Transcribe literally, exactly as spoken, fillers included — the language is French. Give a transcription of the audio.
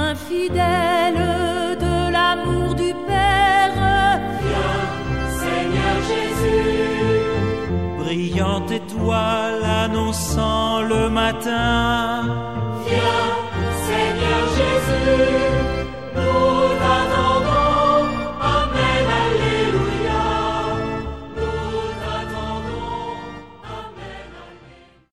témoin fidèle de l'amour du Père. Viens, Seigneur Jésus. Brillante étoile annonçant le matin. Viens, Seigneur Jésus.